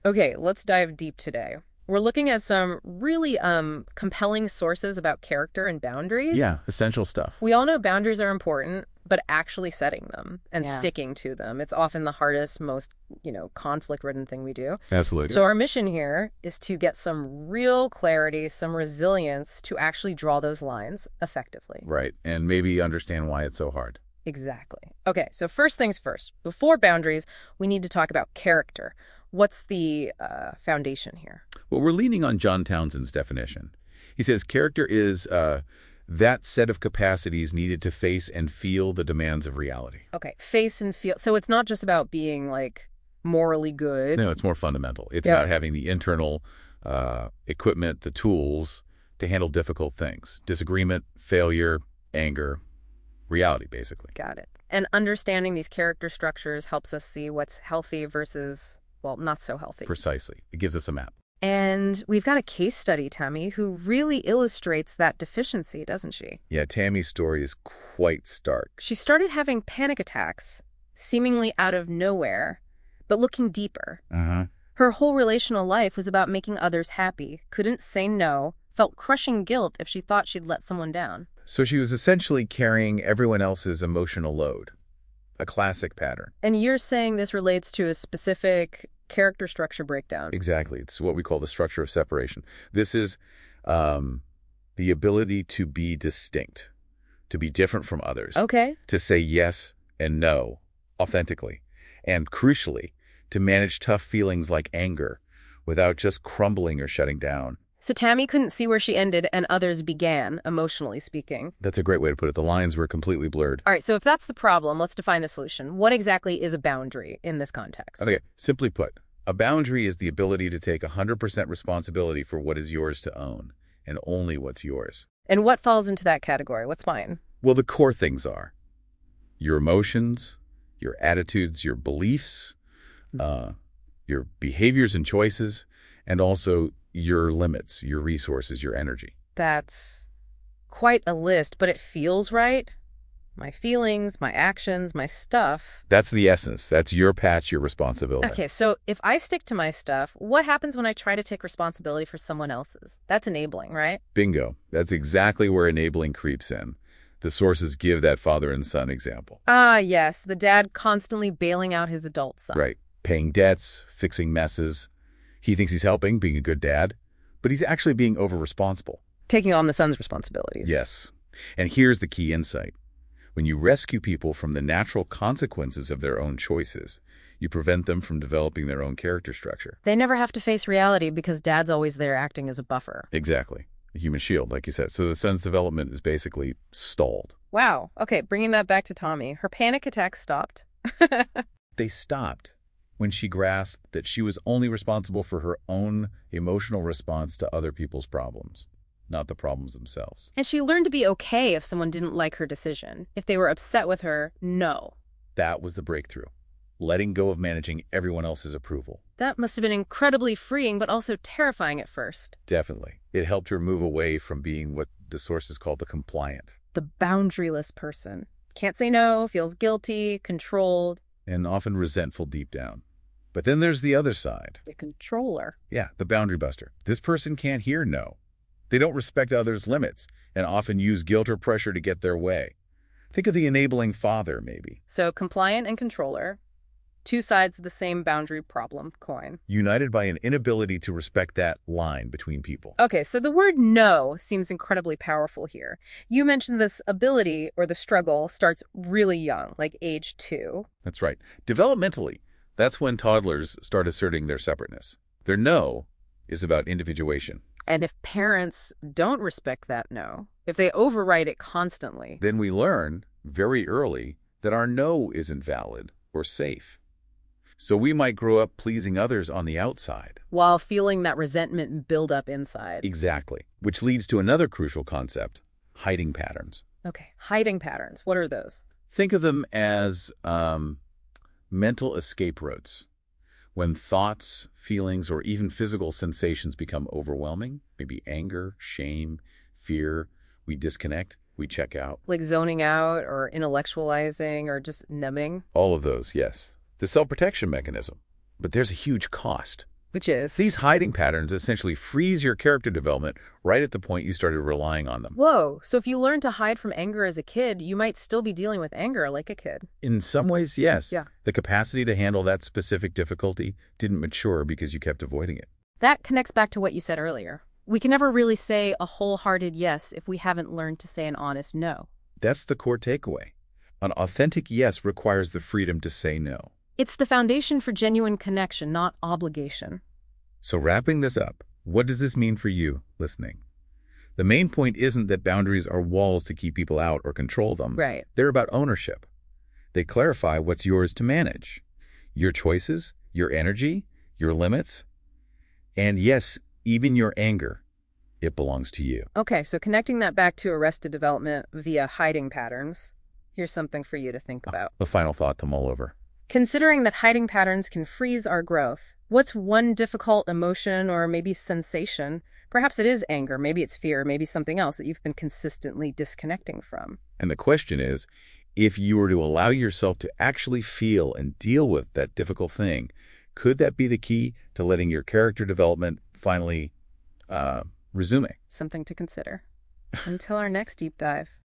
Okay, let's dive deep today. We're looking at some really compelling sources about character and boundaries. Yeah, essential stuff. We all know boundaries are important, but actually setting them and Yeah. sticking to them, it's often the hardest, most, conflict-ridden thing we do. Absolutely. So our mission here is to get some real clarity, some resilience to actually draw those lines effectively. Right, and maybe understand why it's so hard. Exactly. Okay, so first things first. Before boundaries, we need to talk about character. What's the foundation here? Well, we're leaning on John Townsend's definition. He says character is that set of capacities needed to face and feel the demands of reality. Okay, face and feel. So it's not just about being, like, morally good. No, it's more fundamental. It's Yeah. about having the internal equipment, the tools to handle difficult things. Disagreement, failure, anger, reality, basically. Got it. And understanding these character structures helps us see what's healthy versus, well, not so healthy. Precisely. It gives us a map. And we've got a case study, Tammy, who really illustrates that deficiency, doesn't she? Yeah, Tammy's story is quite stark. She started having panic attacks, seemingly out of nowhere, but looking deeper. Uh-huh. Her whole relational life was about making others happy, couldn't say no, felt crushing guilt if she thought she'd let someone down. So she was essentially carrying everyone else's emotional load. A classic pattern. And you're saying this relates to a specific character structure breakdown. Exactly. It's what we call the structure of separation. This is the ability to be distinct, to be different from others, Okay. to say yes and no authentically, and crucially, to manage tough feelings like anger without just crumbling or shutting down. So Tammy couldn't see where she ended and others began, emotionally speaking. That's a great way to put it. The lines were completely blurred. All right, so if that's the problem, let's define the solution. What exactly is a boundary in this context? Okay, simply put, a boundary is the ability to take 100% responsibility for what is yours to own, and only what's yours. And what falls into that category? What's mine? Well, the core things are your emotions, your attitudes, your beliefs, your behaviors and choices, and also your limits, your resources, your energy. That's quite a list, but it feels right. My feelings, my actions, my stuff. That's the essence. That's your patch, your responsibility. Okay, so if I stick to my stuff, what happens when I try to take responsibility for someone else's? That's enabling, right? Bingo. That's exactly where enabling creeps in. The sources give that father and son example. Ah, yes, the dad constantly bailing out his adult son. Right. Paying debts, fixing messes. He thinks he's helping, being a good dad, but he's actually being over-responsible. Taking on the son's responsibilities. Yes. And here's the key insight. When you rescue people from the natural consequences of their own choices, you prevent them from developing their own character structure. They never have to face reality because dad's always there acting as a buffer. Exactly. A human shield, like you said. So the son's development is basically stalled. Wow. Okay, bringing that back to Tommy. Her panic attack stopped. They stopped when she grasped that she was only responsible for her own emotional response to other people's problems, not the problems themselves. And she learned to be okay if someone didn't like her decision. If they were upset with her, no. That was the breakthrough. Letting go of managing everyone else's approval. That must have been incredibly freeing, but also terrifying at first. Definitely. It helped her move away from being what the sources call the compliant. The boundaryless person. Can't say no, feels guilty, controlled. And often resentful deep down. But then there's the other side. The controller. Yeah, the boundary buster. This person can't hear no. They don't respect others' limits and often use guilt or pressure to get their way. Think of the enabling father, maybe. So compliant and controller. Two sides of the same boundary problem coin. United by an inability to respect that line between people. Okay, so the word no seems incredibly powerful here. You mentioned this ability or the struggle starts really young, like age 2. That's right. Developmentally, that's when toddlers start asserting their separateness. Their no is about individuation. And if parents don't respect that no, if they override it constantly, Then we learn very early that our no isn't valid or safe. So we might grow up pleasing others on the outside. while feeling that resentment build up inside. Exactly. Which leads to another crucial concept, hiding patterns. Okay, hiding patterns. What are those? Think of them as mental escape routes. When thoughts, feelings, or even physical sensations become overwhelming, maybe anger, shame, fear, we disconnect, we check out. Like zoning out or intellectualizing or just numbing? All of those, yes. The self-protection mechanism. But there's a huge cost. Which is? These hiding patterns essentially freeze your character development right at the point you started relying on them. Whoa, so if you learn to hide from anger as a kid, you might still be dealing with anger like a kid. In some ways, yes. Yeah. The capacity to handle that specific difficulty didn't mature because you kept avoiding it. That connects back to what you said earlier. We can never really say a wholehearted yes if we haven't learned to say an honest no. That's the core takeaway. An authentic yes requires the freedom to say no. It's the foundation for genuine connection, not obligation. So wrapping this up, what does this mean for you listening? The main point isn't that boundaries are walls to keep people out or control them. Right. They're about ownership. They clarify what's yours to manage. Your choices, your energy, your limits, and yes, even your anger. It belongs to you. Okay, so connecting that back to arrested development via hiding patterns, here's something for you to think about. A final thought to mull over. Considering that hiding patterns can freeze our growth, what's one difficult emotion or maybe sensation? Perhaps it is anger, maybe it's fear, maybe something else that you've been consistently disconnecting from. And the question is, if you were to allow yourself to actually feel and deal with that difficult thing, could that be the key to letting your character development finally resuming? Something to consider. Until our next deep dive.